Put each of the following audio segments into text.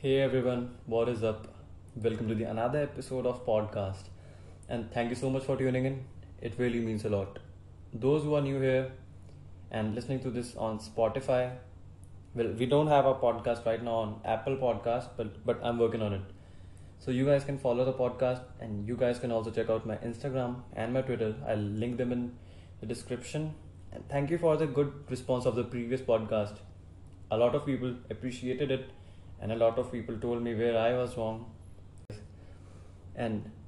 Hey everyone, what is up? Welcome to the another episode of podcast. And thank you so much for tuning in. It really means a lot. Those who are new here and listening to this on Spotify, well, we don't have a podcast right now on Apple Podcast, but I'm working on it. So you guys can follow the podcast and you guys can also check out my Instagram and my Twitter. I'll link them in the description. And thank you for the good response of the previous podcast. A lot of people appreciated it and a lot of people told me where I was wrong. And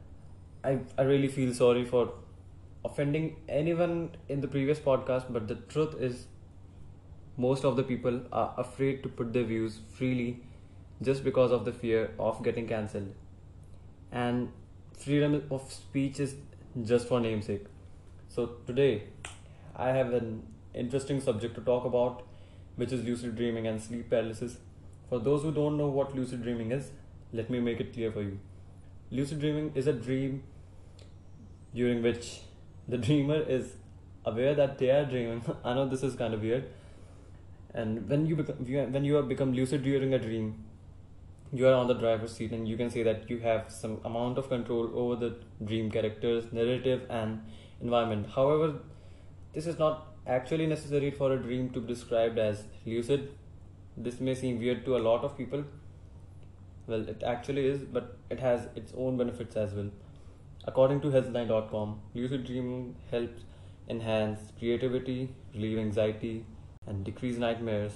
I really feel sorry for offending anyone in the previous podcast, but the truth is, most of the people are afraid to put their views freely just because of the fear of getting cancelled. And freedom of speech is just for namesake. So today, I have an interesting subject to talk about, which is lucid dreaming and sleep paralysis. For those who don't know what lucid dreaming is, let me make it clear for you. Lucid dreaming is a dream during which the dreamer is aware that they are dreaming. I know this is kind of weird. And when you have become lucid during a dream, you are on the driver's seat and you can say that you have some amount of control over the dream characters, narrative and environment. However, this is not actually necessary for a dream to be described as lucid. This may seem weird to a lot of people. Well, it actually is, but it has its own benefits as well. According to healthline.com, lucid dreaming helps enhance creativity, relieve anxiety, and decrease nightmares.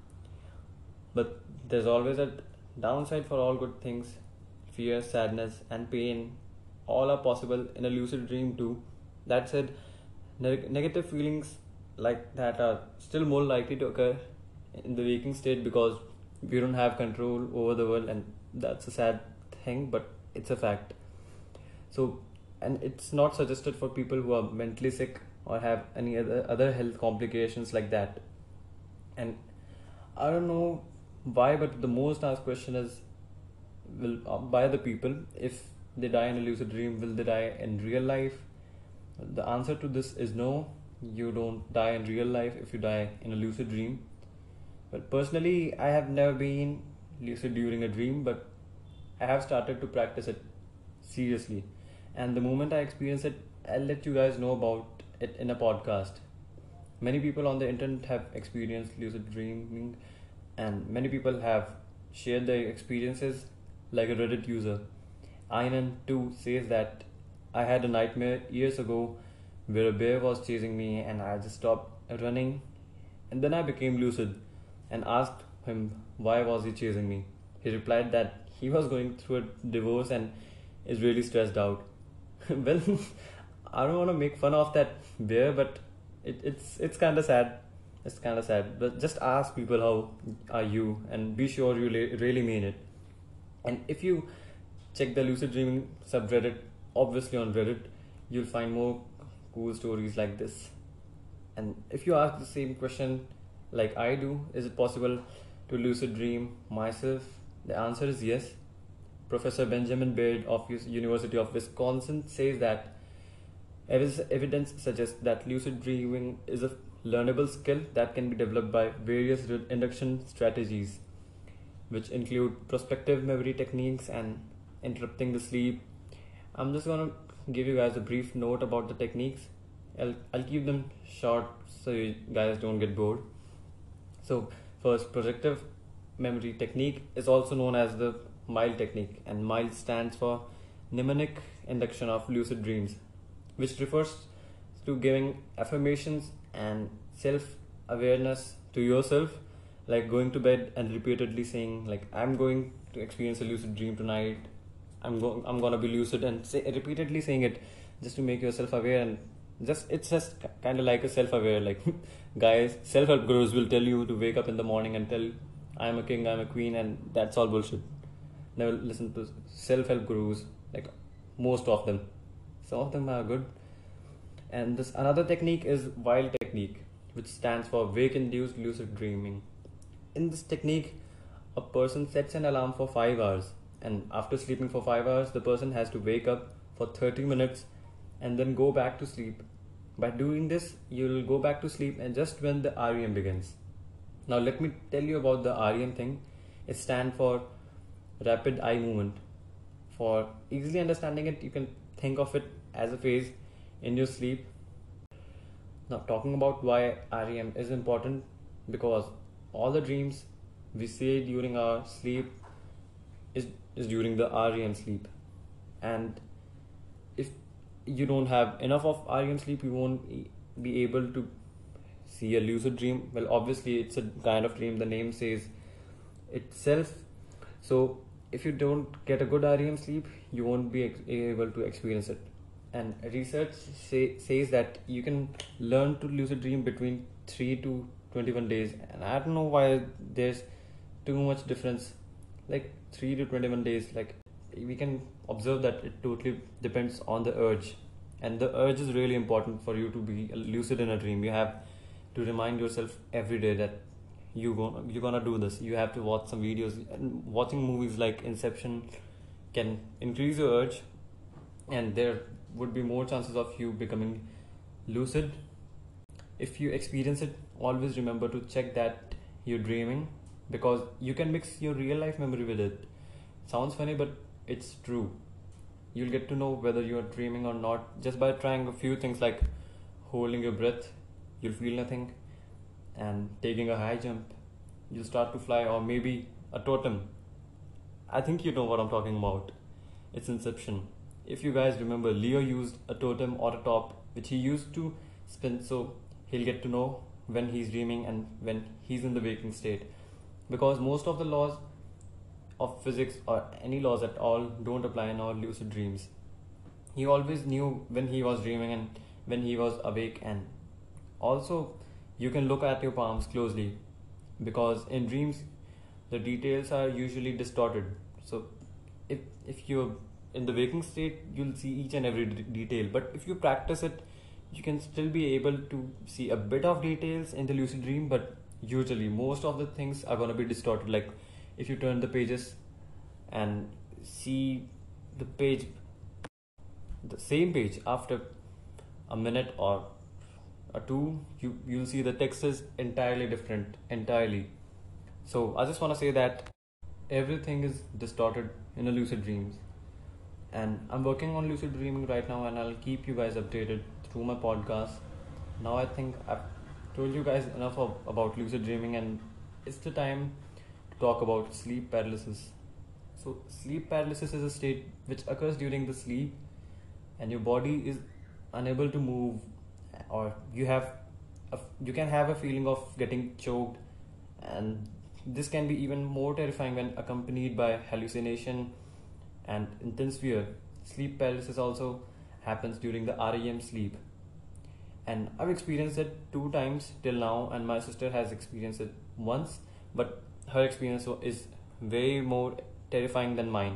But there's always a downside for all good things. Fear, sadness, and pain all are possible in a lucid dream too. That said, negative feelings like that are still more likely to occur in the waking state because we don't have control over the world, and that's a sad thing, but it's a fact. So, and it's not suggested for people who are mentally sick or have any other health complications like that. And I don't know why, but the most asked question is, will by the people, if they die in a lucid dream, will they die in real life? The answer to this is no. You don't die in real life if you die in a lucid dream. But personally, I have never been lucid during a dream, but I have started to practice it seriously. And the moment I experience it, I'll let you guys know about it in a podcast. Many people on the internet have experienced lucid dreaming, and many people have shared their experiences, like a Reddit user. Inan2 says that I had a nightmare years ago where a bear was chasing me and I just stopped running, and then I became lucid and asked him why was he chasing me. He replied that he was going through a divorce and is really stressed out. Well, I don't want to make fun of that bear, but it's kind of sad. It's kind of sad. But just ask people how are you, and be sure you really mean it. And if you check the lucid dreaming subreddit, obviously on Reddit, you'll find more cool stories like this. And if you ask the same question like I do, is it possible to lucid dream myself? The answer is yes. Professor Benjamin Baird of University of Wisconsin says that evidence suggests that lucid dreaming is a learnable skill that can be developed by various induction strategies, which include prospective memory techniques and interrupting the sleep. I'm just gonna give you guys a brief note about the techniques. I'll keep them short so you guys don't get bored. So first, projective memory technique is also known as the MILE technique, and MILE stands for mnemonic induction of lucid dreams, which refers to giving affirmations and self-awareness to yourself, like going to bed and repeatedly saying like I'm going to experience a lucid dream tonight. I'm gonna be lucid, and repeatedly saying it just to make yourself aware. And it's just kind of like a self-aware, like guys, self-help gurus will tell you to wake up in the morning and tell I'm a king, I'm a queen, and that's all bullshit. Never listen to self-help gurus, like most of them. Some of them are good. And this another technique is WILE technique, which stands for wake induced lucid dreaming. In this technique, a person sets an alarm for 5 hours, and after sleeping for 5 hours, the person has to wake up for 30 minutes and then go back to sleep. By doing this, you'll go back to sleep and just when the REM begins. Now let me tell you about the REM thing. It stands for rapid eye movement. For easily understanding it, you can think of it as a phase in your sleep. Now, talking about why REM is important, because all the dreams we say during our sleep is during the REM sleep. And if you don't have enough of REM sleep, you won't be able to see a lucid dream. Well, obviously, it's a kind of dream, the name says itself. So, if you don't get a good REM sleep, you won't be able to experience it. And research says that you can learn to lucid dream between 3 to 21 days. And I don't know why there's too much difference, like 3 to 21 days. Like, we can observe that it totally depends on the urge, and the urge is really important for you to be lucid in a dream. You have to remind yourself every day that you're gonna do this. You have to watch some videos, and watching movies like Inception can increase your urge, and there would be more chances of you becoming lucid. If you experience it, always remember to check that you're dreaming, because you can mix your real life memory with it. Sounds funny, but it's true. You'll get to know whether you're dreaming or not just by trying a few things like holding your breath, you'll feel nothing, and taking a high jump, you'll start to fly, or maybe a totem. I think you know what I'm talking about. It's Inception. If you guys remember, Leo used a totem or a top which he used to spin, so he'll get to know when he's dreaming and when he's in the waking state. Because most of the laws of physics or any laws at all don't apply in our lucid dreams. He always knew when he was dreaming and when he was awake. And also, you can look at your palms closely, because in dreams the details are usually distorted. So if you're in the waking state, you'll see each and every detail, but if you practice it, you can still be able to see a bit of details in the lucid dream. But usually most of the things are going to be distorted. Like, if you turn the pages and see the page, the same page, after a minute or two, you'll see the text is entirely different, entirely. So I just want to say that everything is distorted in a lucid dreams. And I'm working on lucid dreaming right now, and I'll keep you guys updated through my podcast. Now I think I've told you guys enough about lucid dreaming, and it's the time to talk about sleep paralysis. So sleep paralysis is a state which occurs during the sleep, and your body is unable to move, or you can have a feeling of getting choked. And this can be even more terrifying when accompanied by hallucination and intense fear. Sleep paralysis also happens during the REM sleep, and I've experienced it 2 times till now, and my sister has experienced it once, but her experience is way more terrifying than mine.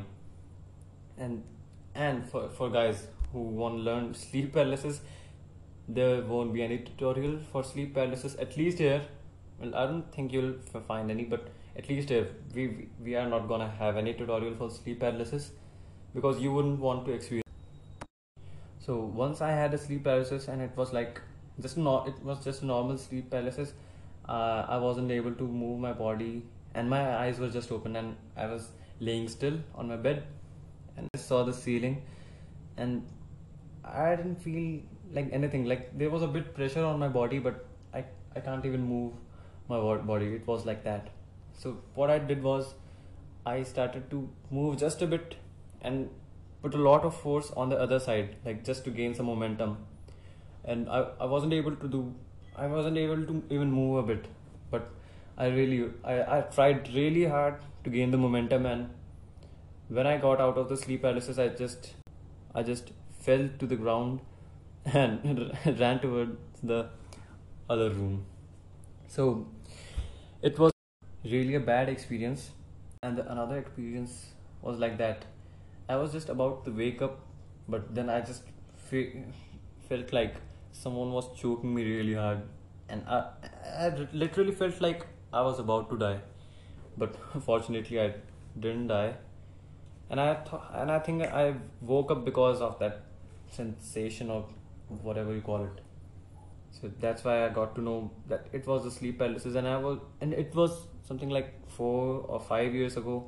And for guys who want to learn sleep paralysis, there won't be any tutorial for sleep paralysis, at least here. Well, I don't think you'll find any, but at least here we are not gonna have any tutorial for sleep paralysis, because you wouldn't want to experience. So once I had a sleep paralysis, and it was like it was just normal sleep paralysis. I wasn't able to move my body, and my eyes were just open, and I was laying still on my bed, and I saw the ceiling, and I didn't feel like anything. Like, there was a bit pressure on my body, but I can't even move my body. It was like that. So what I did was, I started to move just a bit and put a lot of force on the other side, like just to gain some momentum. And I wasn't able to even move a bit, but I tried really hard to gain the momentum. And when I got out of the sleep paralysis, I just fell to the ground and ran towards the other room. So it was really a bad experience. And another experience was like that. I was just about to wake up, but then I just felt like someone was choking me really hard, and I literally felt like I was about to die. But fortunately, I didn't die, and I think I woke up because of that sensation, or whatever you call it. So that's why I got to know that it was a sleep paralysis, and it was something like 4 or 5 years ago.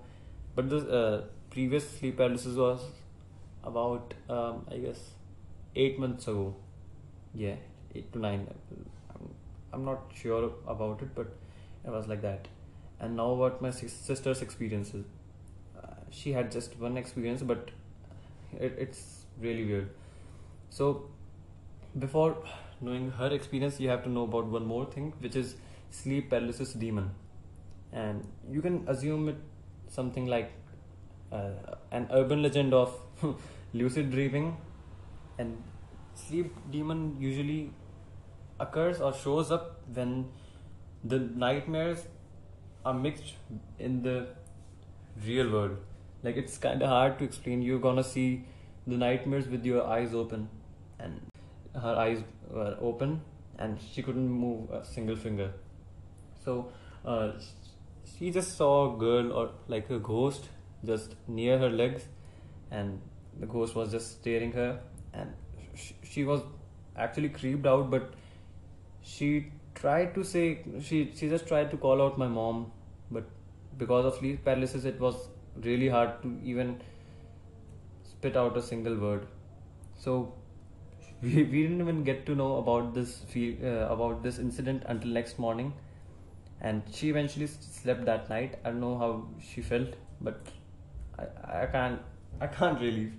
But the previous sleep paralysis was about I guess 8 months ago. Yeah, 8 to 9. I'm not sure about it, but it was like that. And now what my sister's experiences. She had just one experience, but it's really weird. So before knowing her experience, you have to know about one more thing, which is sleep paralysis demon. And you can assume it something like uh, an urban legend of lucid dreaming. And sleep demon usually occurs or shows up when the nightmares are mixed in the real world. Like, it's kind of hard to explain. You're gonna see the nightmares with your eyes open, and her eyes were open, and she couldn't move a single finger. So uh, she just saw a girl, or like a ghost, just near her legs, and the ghost was just staring her, and she was actually creeped out. But she tried to say, she just tried to call out my mom, but because of sleep paralysis, it was really hard to even spit out a single word. So we didn't even get to know about about this incident until next morning. And she eventually slept that night. I don't know how she felt, but I can't really.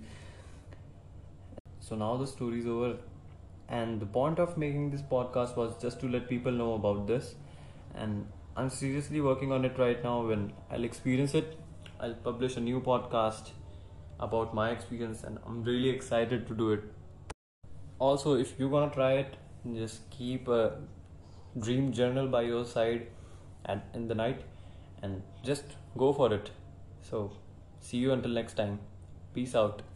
So now the story is over, and the point of making this podcast was just to let people know about this. And I'm seriously working on it right now. When I'll experience it, I'll publish a new podcast about my experience, and I'm really excited to do it. Also, if you're gonna try it, just keep a dream journal by your side and in the night, and just go for it. So see you until next time. Peace out.